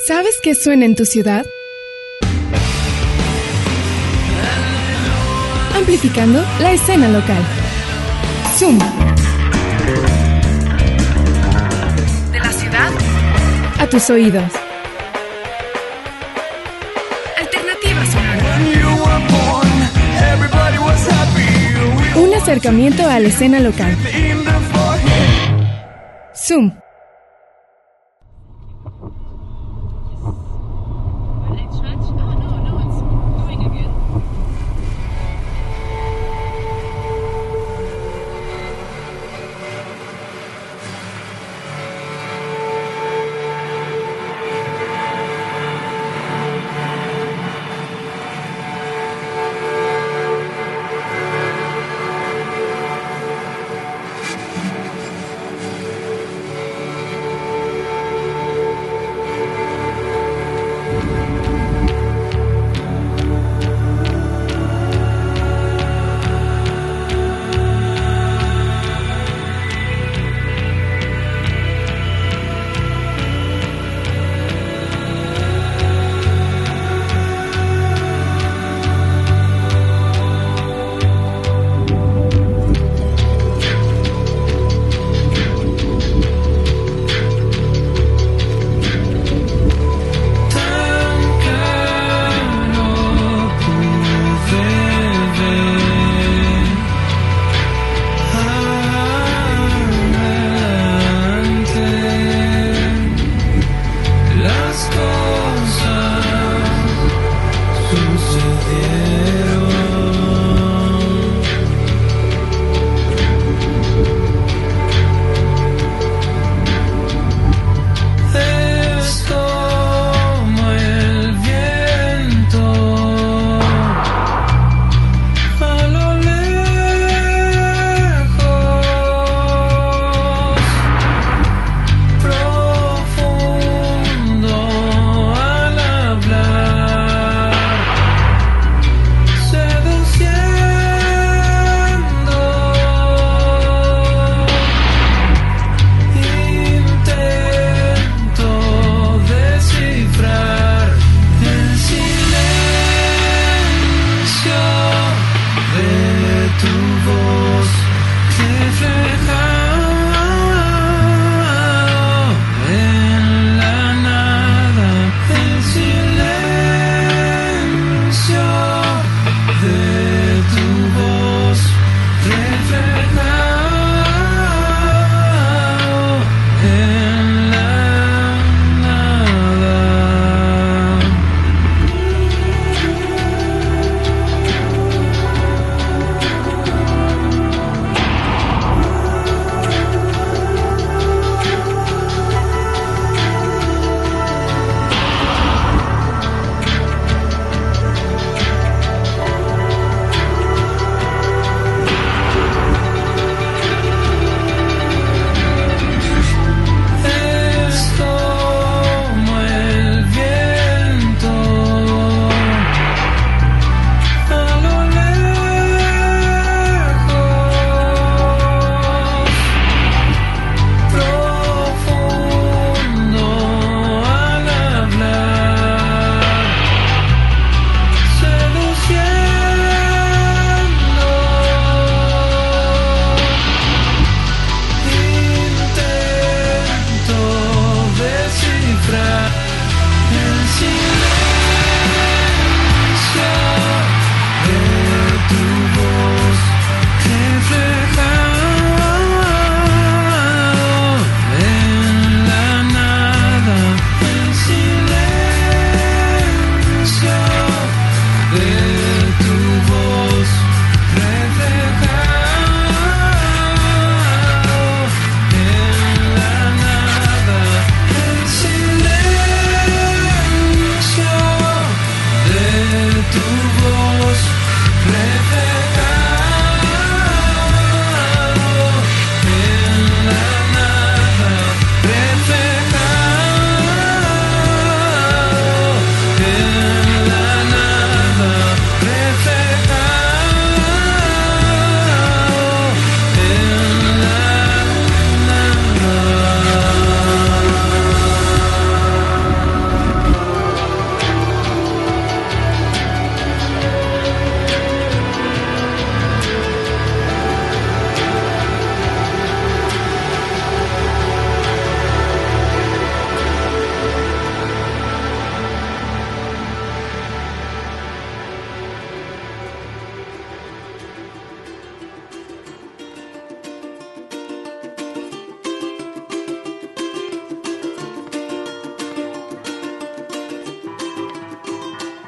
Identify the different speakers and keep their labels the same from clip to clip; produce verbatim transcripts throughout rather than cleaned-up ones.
Speaker 1: ¿Sabes qué suena en tu ciudad? Amplificando la escena local. Zoom. De la ciudad a tus oídos. Alternativa sonora. Un acercamiento a la escena local. Zoom.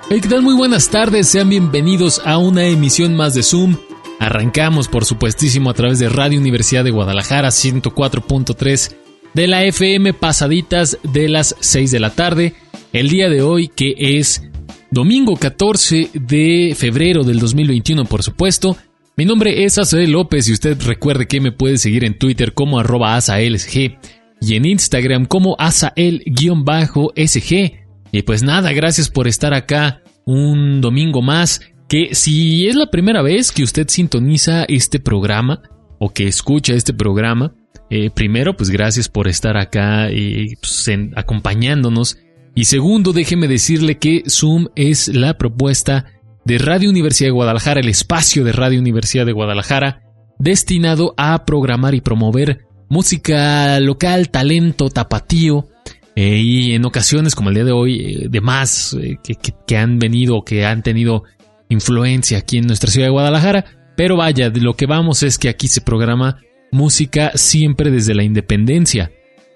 Speaker 2: Hey, ¿qué tal? Muy buenas tardes, sean bienvenidos a una emisión más de Zoom. Arrancamos, por supuestísimo, a través de Radio Universidad de Guadalajara, ciento cuatro punto tres de la F M, pasaditas de las seis de la tarde. El día de hoy, que es domingo catorce de febrero del dos mil veintiuno, por supuesto. Mi nombre es Asael López y usted recuerde que me puede seguir en Twitter como arroba asaelsg y en Instagram como asael-sg. Y pues nada, gracias por estar acá un domingo más. Que si es la primera vez que usted sintoniza este programa o que escucha este programa, eh, primero pues gracias por estar acá eh, pues, en, acompañándonos. Y segundo, déjeme decirle que Zoom es la propuesta de Radio Universidad de Guadalajara, el espacio de Radio Universidad de Guadalajara, destinado a programar y promover música local, talento tapatío, eh, y en ocasiones como el día de hoy, eh, demás eh, que, que, que han venido, que han tenido influencia aquí en nuestra ciudad de Guadalajara. Pero vaya, de lo que vamos es que aquí se programa música siempre desde la independencia,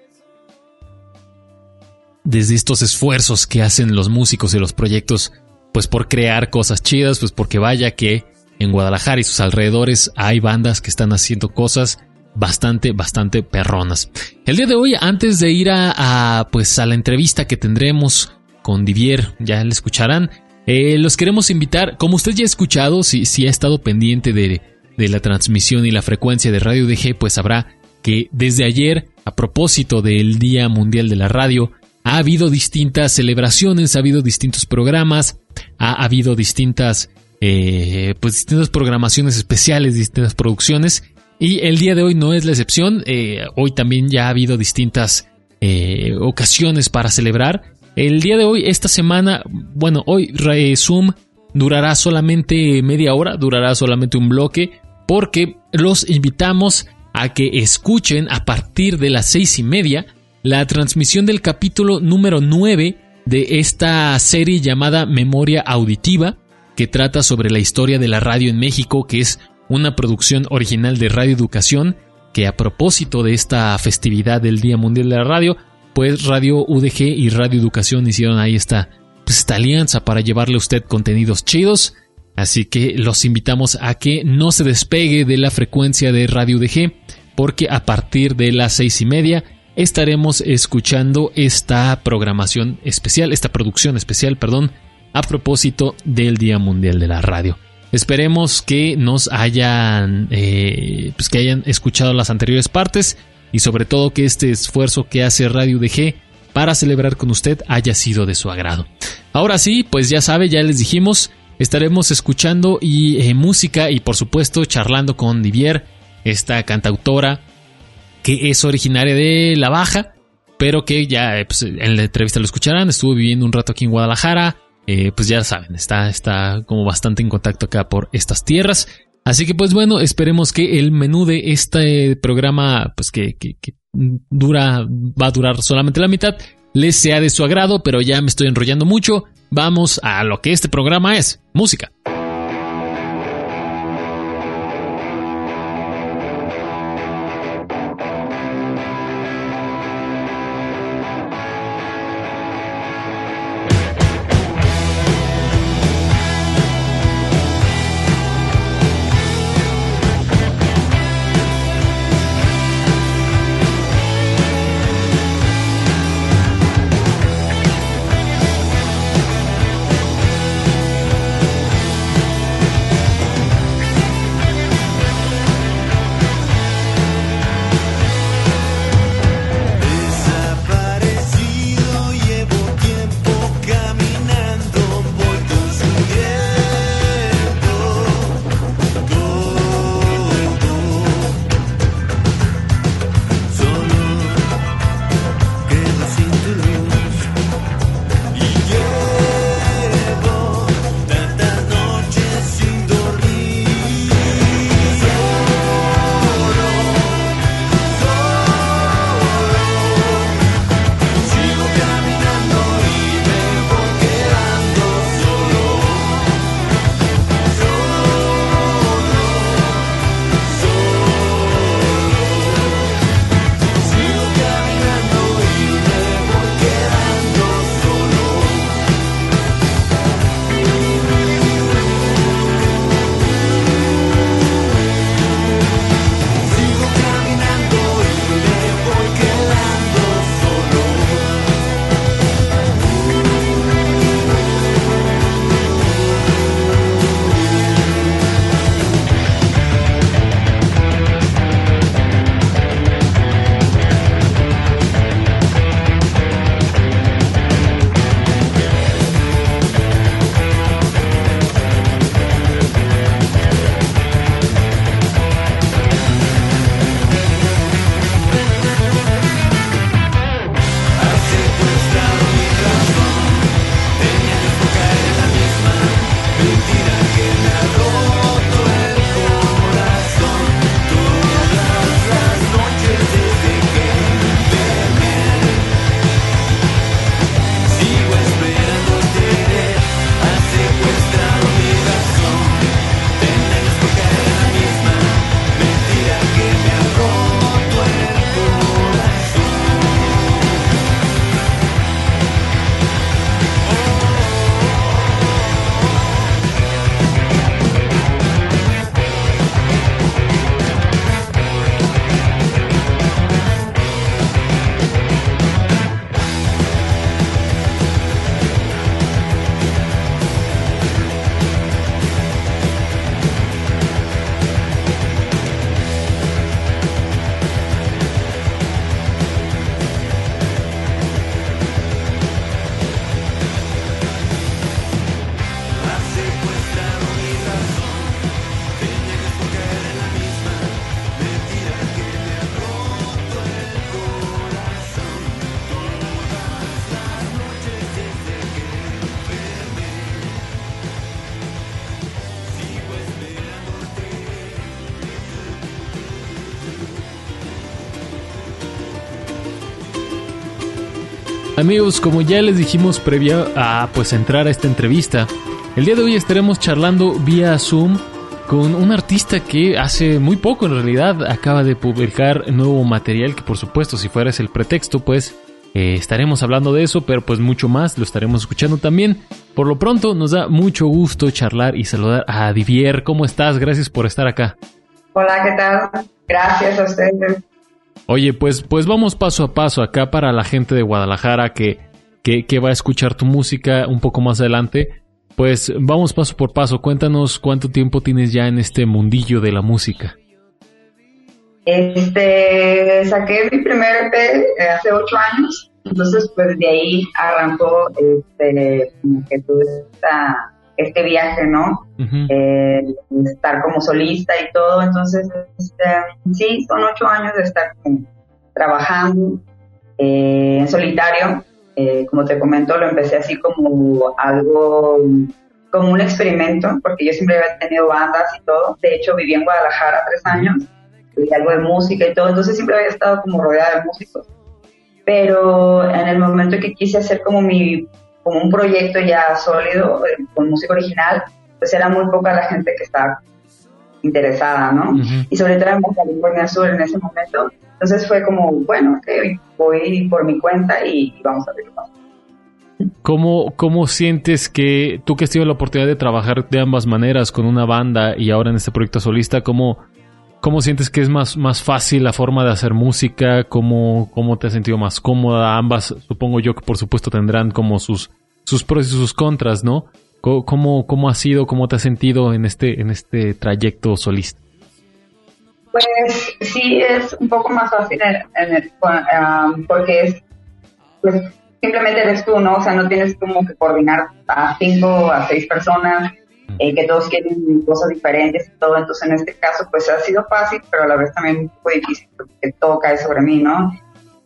Speaker 2: desde estos esfuerzos que hacen los músicos y los proyectos, pues por crear cosas chidas, pues porque vaya que en Guadalajara y sus alrededores hay bandas que están haciendo cosas bastante, bastante perronas. El día de hoy, antes de ir a, a pues a la entrevista que tendremos con Divier, ya le escucharán, eh, los queremos invitar, como usted ya ha escuchado, si, si ha estado pendiente de, de la transmisión y la frecuencia de Radio U D G, pues sabrá que desde ayer, a propósito del Día Mundial de la Radio, ha habido distintas celebraciones, ha habido distintos programas, ha habido distintas, eh, pues distintas programaciones especiales, distintas producciones, y el día de hoy no es la excepción. Eh, hoy también ya ha habido distintas eh, ocasiones para celebrar. El día de hoy, esta semana, bueno, hoy eh, Zoom durará solamente media hora, durará solamente un bloque, porque los invitamos a que escuchen a partir de las seis y media la transmisión del capítulo número nueve de esta serie llamada Memoria Auditiva, que trata sobre la historia de la radio en México, que es una producción original de Radio Educación, que a propósito de esta festividad del Día Mundial de la Radio, pues Radio U D G y Radio Educación hicieron ahí esta, pues esta alianza para llevarle a usted contenidos chidos. Así que los invitamos a que no se despegue de la frecuencia de Radio U D G, porque a partir de las seis y media estaremos escuchando esta programación especial, esta producción especial, perdón, a propósito del Día Mundial de la Radio. Esperemos que nos hayan, eh, pues que hayan escuchado las anteriores partes y sobre todo que este esfuerzo que hace Radio U D G para celebrar con usted haya sido de su agrado. Ahora sí, pues ya sabe, ya les dijimos, estaremos escuchando y eh, música y por supuesto charlando con Divier, esta cantautora que es originaria de La Baja, pero que ya eh, pues, en la entrevista lo escucharán. Estuvo viviendo un rato aquí en Guadalajara, eh, pues ya saben, está, está como bastante en contacto acá por estas tierras. Así que pues bueno, esperemos que el menú de este programa, pues que, que, que dura, va a durar solamente la mitad, les sea de su agrado, pero ya me estoy enrollando mucho. Vamos a lo que este programa es, música. Amigos, como ya les dijimos previa a pues entrar a esta entrevista, el día de hoy estaremos charlando vía Zoom con un artista que hace muy poco en realidad acaba de publicar nuevo material, que por supuesto si fuera ese el pretexto pues eh, estaremos hablando de eso, pero pues mucho más lo estaremos escuchando también. Por lo pronto nos da mucho gusto charlar y saludar a Divier. ¿Cómo estás? Gracias por estar acá.
Speaker 3: Hola, ¿qué tal? Gracias a ustedes.
Speaker 2: Oye, pues, pues vamos paso a paso acá para la gente de Guadalajara que, que, que va a escuchar tu música un poco más adelante. Pues vamos paso por paso. Cuéntanos cuánto tiempo tienes ya en este mundillo de la música.
Speaker 3: Este, saqué mi primer E P hace ocho años, entonces pues de ahí arrancó este, como que todo esta, este viaje, ¿no? Uh-huh. Eh, estar como solista y todo, entonces este, sí, son ocho años de estar como, trabajando eh, en solitario. Eh, como te comento, lo empecé así como algo, como un experimento, porque yo siempre había tenido bandas y todo. De hecho, viví en Guadalajara tres años, y algo de música y todo, entonces siempre había estado como rodeada de músicos. Pero en el momento que quise hacer como mi, como un proyecto ya sólido, eh, con música original, pues era muy poca la gente que estaba interesada, ¿no? Uh-huh. Y sobre todo en California Sur en ese momento. Entonces fue como, bueno, okay, voy por mi cuenta y vamos a ver qué pasa.
Speaker 2: ¿Cómo, ¿Cómo sientes que tú que has tenido la oportunidad de trabajar de ambas maneras con una banda y ahora en este proyecto solista, cómo, cómo sientes que es más, más fácil la forma de hacer música? ¿Cómo, cómo te has sentido más cómoda? Ambas, supongo yo que por supuesto tendrán como sus, sus pros y sus contras, ¿no? ¿Cómo, cómo ha sido, cómo te has sentido en este, en este trayecto solista?
Speaker 3: Pues sí, es un poco más fácil en, en el, um, porque es, pues simplemente eres tú, ¿no? O sea, no tienes como que coordinar a cinco, a seis personas, eh, que todos quieren cosas diferentes y todo. Entonces, en este caso, pues ha sido fácil, pero a la vez también un poco difícil, porque todo cae sobre mí, ¿no?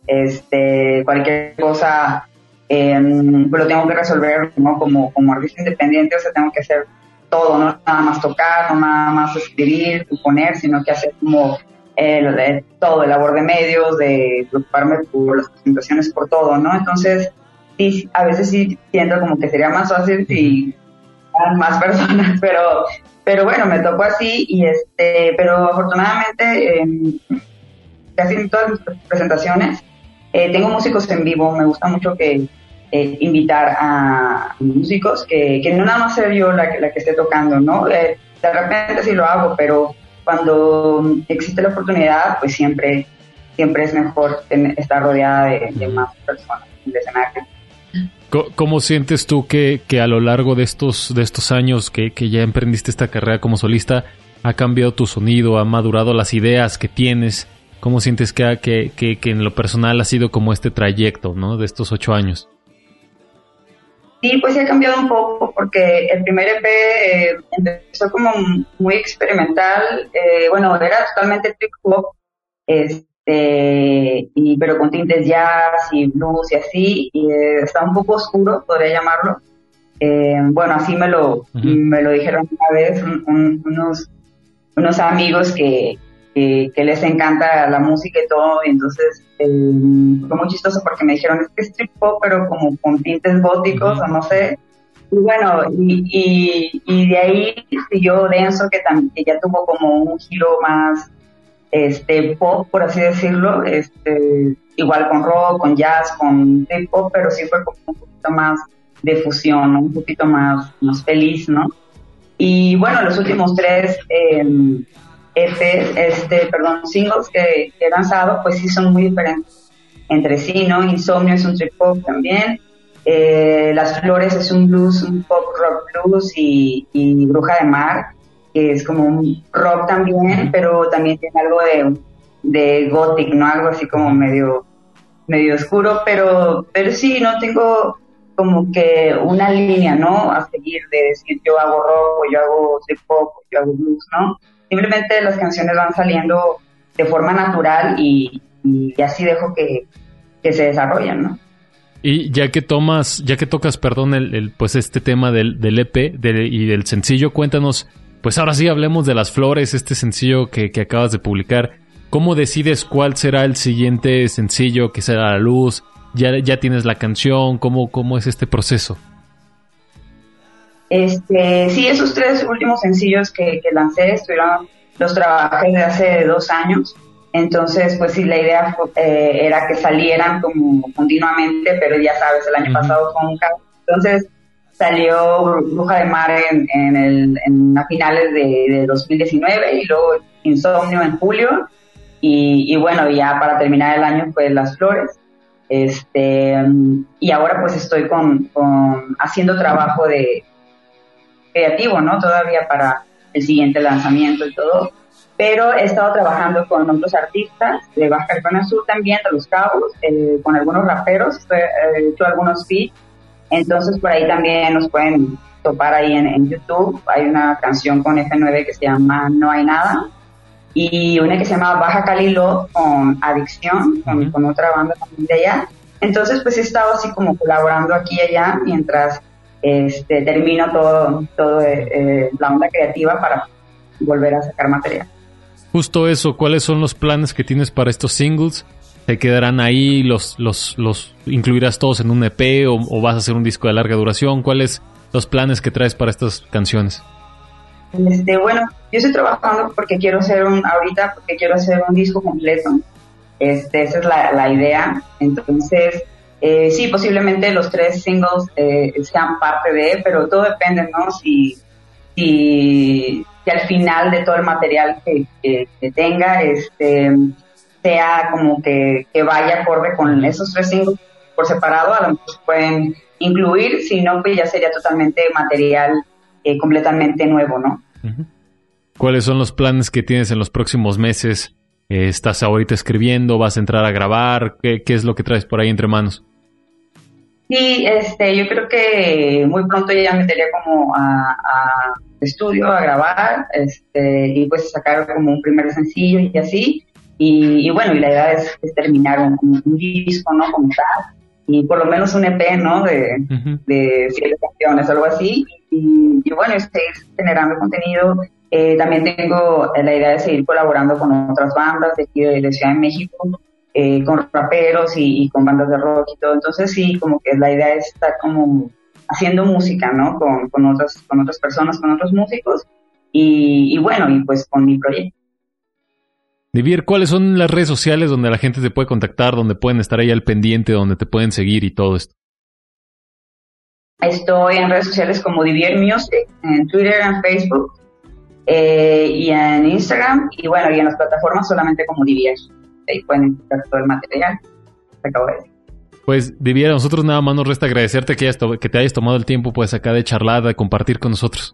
Speaker 3: Este, cualquier cosa, eh, pues lo tengo que resolver, ¿no? Como, como artista independiente, o sea, tengo que hacer todo, no nada más tocar, no nada más escribir, componer, sino que hacer como eh, de, todo, el labor de medios, de preocuparme por las presentaciones, por todo, ¿no? Entonces, sí, a veces sí siento como que sería más fácil si eran más personas, pero pero bueno, me tocó así y este, pero afortunadamente eh, casi en todas mis presentaciones eh, tengo músicos en vivo, me gusta mucho que Eh, invitar a músicos que, que no nada más ser yo la que, la que esté tocando, ¿no? Eh, de repente sí lo hago, pero cuando existe la oportunidad, pues siempre, siempre es mejor ten, estar rodeada de, de más personas en el escenario.
Speaker 2: ¿Cómo sientes tú que, que a lo largo de estos, de estos años que, que ya emprendiste esta carrera como solista, ha cambiado tu sonido, ha madurado las ideas que tienes? ¿Cómo sientes que, que, que, que en lo personal ha sido como este trayecto, ¿no? De estos ocho años.
Speaker 3: Sí, pues sí ha cambiado un poco porque el primer E P eh, empezó como muy experimental, eh, bueno, era totalmente trip hop, este, y, pero con tintes jazz y blues y así, y eh, está un poco oscuro, podría llamarlo. Eh, bueno, así me lo, uh-huh. me lo dijeron una vez un, un, unos, unos amigos que, que, que les encanta la música y todo, y entonces eh, fue muy chistoso porque me dijeron, es que es trip hop, pero como con tintes góticos, uh-huh. o no sé. Y bueno, y, y, y de ahí siguió Denso, que, tam- que ya tuvo como un giro más este pop, por así decirlo, este igual con rock, con jazz, con trip hop, pero sí fue como un poquito más de fusión, ¿no? Un poquito más, más feliz, ¿no? Y bueno, los últimos tres eh, E Pes, este, perdón, singles que, que he lanzado, pues sí son muy diferentes entre sí, ¿no? Insomnio es un trip hop también, eh, Las Flores es un blues, un pop rock blues, y, y Bruja de Mar, que es como un rock también, pero también tiene algo de, de gothic, ¿no? Algo así como medio, medio oscuro, pero, pero sí, no tengo como que una línea, ¿no? A seguir de decir yo hago rock, o yo hago trip hop, o yo hago blues, ¿no? Simplemente las canciones van saliendo de forma natural y, y así dejo que, que se desarrollen, ¿no?
Speaker 2: Y ya que tomas, ya que tocas, perdón, el, el pues este tema del, del E P de, y del sencillo, cuéntanos, pues ahora sí hablemos de Las Flores, este sencillo que, que acabas de publicar. ¿Cómo decides cuál será el siguiente sencillo que será a la luz? ya, ya tienes la canción? ¿Cómo, cómo es este proceso?
Speaker 3: Este, sí, esos tres últimos sencillos que, que lancé estuvieron, los trabajé desde hace dos años. Entonces, pues sí, la idea fue, eh, era que salieran como continuamente, pero ya sabes, el año uh-huh. pasado fue un caos. Entonces, salió Bruja de Mar en, en, el, en a finales de, de dos mil diecinueve y luego Insomnio en julio. Y, y bueno, ya para terminar el año fue Las Flores. Este, y ahora pues estoy con, con haciendo trabajo de creativo, ¿no? Todavía para el siguiente lanzamiento y todo. Pero he estado trabajando con otros artistas de Baja California Sur también, de Los Cabos, eh, con algunos raperos, he hecho algunos feats, entonces por ahí también nos pueden topar ahí en, en YouTube. Hay una canción con F nueve que se llama No Hay Nada, y una que se llama Baja Cali Love con Adicción, con, uh-huh. con otra banda también de allá. Entonces pues he estado así como colaborando aquí y allá, mientras este, termino todo, todo eh, la onda creativa para volver a sacar material.
Speaker 2: Justo eso, ¿cuáles son los planes que tienes para estos singles? ¿Te quedarán ahí? ¿Los los los incluirás todos en un E P o, o vas a hacer un disco de larga duración? ¿Cuáles los planes que traes para estas canciones?
Speaker 3: Este, bueno, yo estoy trabajando porque quiero hacer un, ahorita porque quiero hacer un disco completo. Este, esa es la, la idea. Entonces, eh, sí, posiblemente los tres singles eh, sean parte de, pero todo depende, ¿no? Si, si que al final de todo el material que, que, que tenga este sea como que, que vaya acorde con esos tres singles por separado, a lo mejor se pueden incluir, si no, pues ya sería totalmente material eh, completamente nuevo, ¿no?
Speaker 2: Uh-huh. ¿Cuáles son los planes que tienes en los próximos meses? Eh, ¿Estás ahorita escribiendo? ¿Vas a entrar a grabar? ¿Qué, qué es lo que traes por ahí entre manos?
Speaker 3: Sí, este, yo creo que muy pronto ya me metería como a, a estudio, a grabar, este, y pues sacar como un primer sencillo y así, y, y bueno, y la idea es, es terminar un, un disco, ¿no? Como tal, y por lo menos un E P, ¿no? De, uh-huh. de siete canciones, algo así, y, y bueno, seguir generando contenido. Eh, también tengo la idea de seguir colaborando con otras bandas de aquí de, de Ciudad de México, Eh, con raperos y, y con bandas de rock y todo. Entonces sí, como que la idea es estar como haciendo música, ¿no? Con, con otras, con otras personas, con otros músicos y, y bueno, y pues con mi proyecto.
Speaker 2: Divier, ¿cuáles son las redes sociales donde la gente te puede contactar, donde pueden estar ahí al pendiente, donde te pueden seguir y todo esto?
Speaker 3: Estoy en redes sociales como Divier Music, en Twitter, en Facebook eh, y en Instagram, y bueno, y en las plataformas solamente como Divier. Ahí pueden encontrar todo el material que acabo de decir.
Speaker 2: Pues, Divier, a nosotros nada más nos resta agradecerte que, hayas to- que te hayas tomado el tiempo pues acá de charlar, de compartir con nosotros.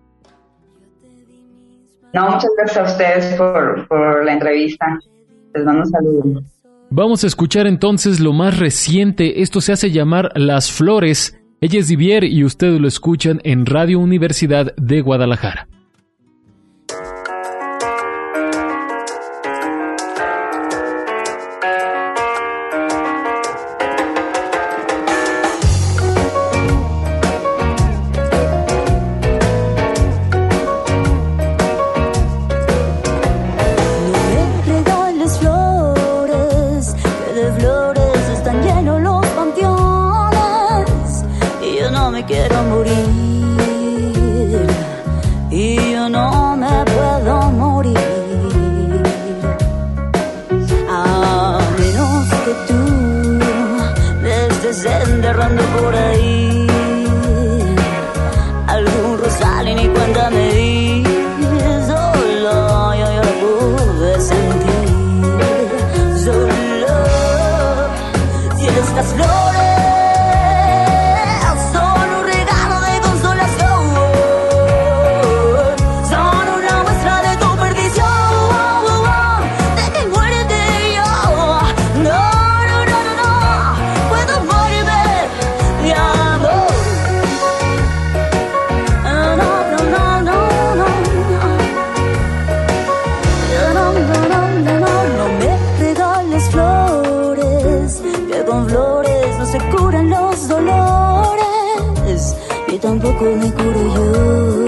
Speaker 3: No, muchas gracias a ustedes por, por la entrevista. Les mando un saludo.
Speaker 2: Vamos a escuchar entonces lo más reciente. Esto se hace llamar Las Flores. Ella es Divier y ustedes lo escuchan en Radio Universidad de Guadalajara.
Speaker 4: Quiero morir y yo no me puedo morir, a menos que tú me estés enterrando por ahí algún rosal y ni cuenta me di. Solo yo, yo lo pude sentir, solo si estas flores tampoco me curo yo.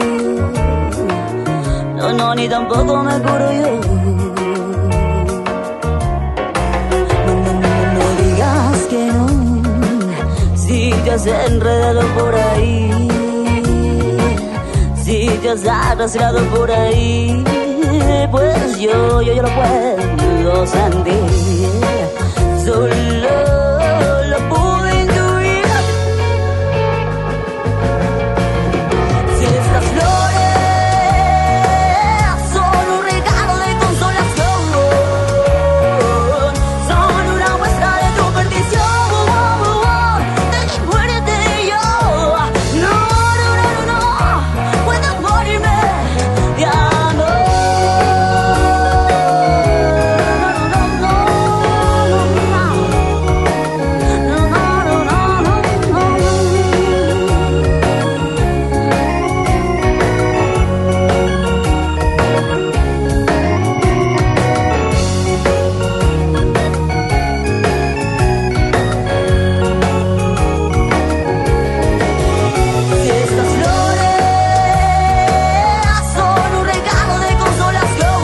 Speaker 4: No, no, ni tampoco me curo yo. No, no, no, no digas que no. te has enredado por ahí, si te has arrastrado por ahí, pues yo, yo, yo lo puedo sentir. Solo lo pude intuir. Si estas flores son un regalo de consolación, son una muestra de tu perdición, de que muérete yo. No, no, no, no, no, puedo morirme de amor. Si estas flores son un regalo de consolación,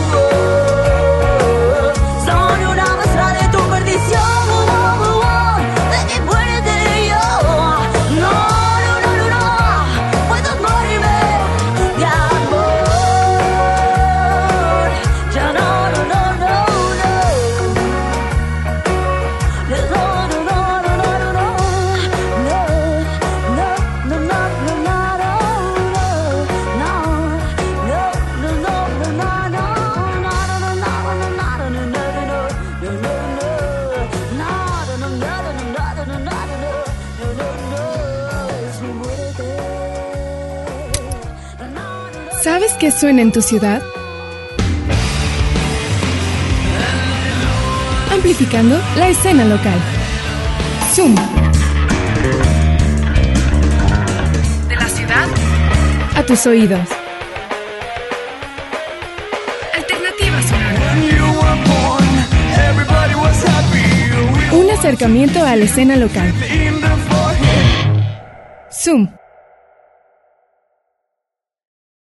Speaker 4: son una muestra de tu perdición, de que muérete yo. No, no, no, no, no, puedo morirme de amor. Ya no, no, no, no, no. No, no, no, no, no, no, no. No, no, no, no, no, no, no. No, no, no, no, no, no, no.
Speaker 1: ¿Sabes qué suena en tu ciudad? Amplificando la escena local. Zoom. De la ciudad a tus oídos. Alternativa sonora. Un acercamiento a la escena local. Zoom.